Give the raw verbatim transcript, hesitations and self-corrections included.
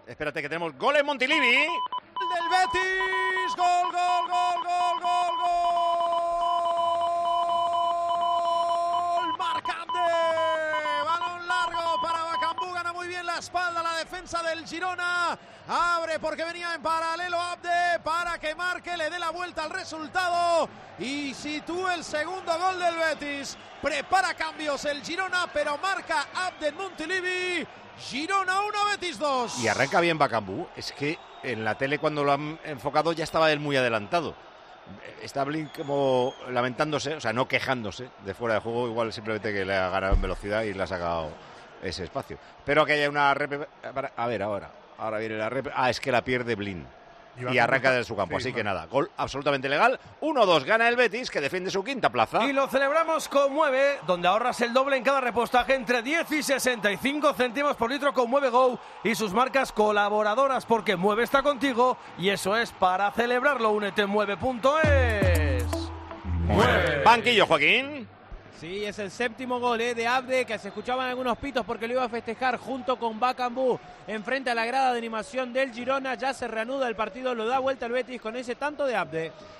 Espérate que tenemos gol en Montilivi. Del Betis. Gol, gol, gol, gol, gol, gol. Marca Abde. Balón largo para Bakambu. Gana muy bien la espalda la defensa del Girona. Abre porque venía en paralelo Abde para que marque, le dé la vuelta al resultado y sitúe el segundo gol del Betis. Prepara cambios el Girona, pero marca Abde en Montilivi. Girona uno, Betis dos. Y arranca bien Bakambu. Es que en la tele cuando lo han enfocado ya estaba él muy adelantado. Está Blin como lamentándose, o sea, no quejándose de fuera de juego, igual simplemente que le ha ganado en velocidad y le ha sacado ese espacio. Pero que haya una rep... A ver, ahora. Ahora viene la rep... Ah, es que la pierde Blin. Y arranca desde su campo, sí, así que nada, gol absolutamente legal, uno dos, gana el Betis, que defiende su quinta plaza. Y lo celebramos con Mueve, donde ahorras el doble en cada repostaje entre diez y sesenta y cinco céntimos por litro con Mueve Go y sus marcas colaboradoras, porque Mueve está contigo y eso es para celebrarlo. Únete en mueve punto es. Mueve. Banquillo, Joaquín. Sí, es el séptimo gol eh, de Abde, que se escuchaban algunos pitos porque lo iba a festejar junto con Bakambu enfrente a la grada de animación del Girona. Ya se reanuda el partido, lo da vuelta el Betis con ese tanto de Abde.